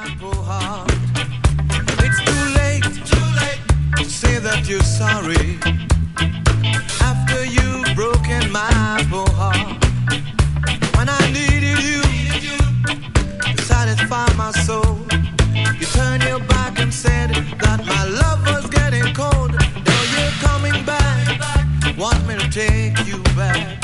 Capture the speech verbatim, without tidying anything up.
my poor heart. It's too late, too late to say that you're sorry. After you've broken my poor heart. When I needed you to satisfy my soul, you turned your back and said that my love was getting cold. Now you're coming back, want me to take you back.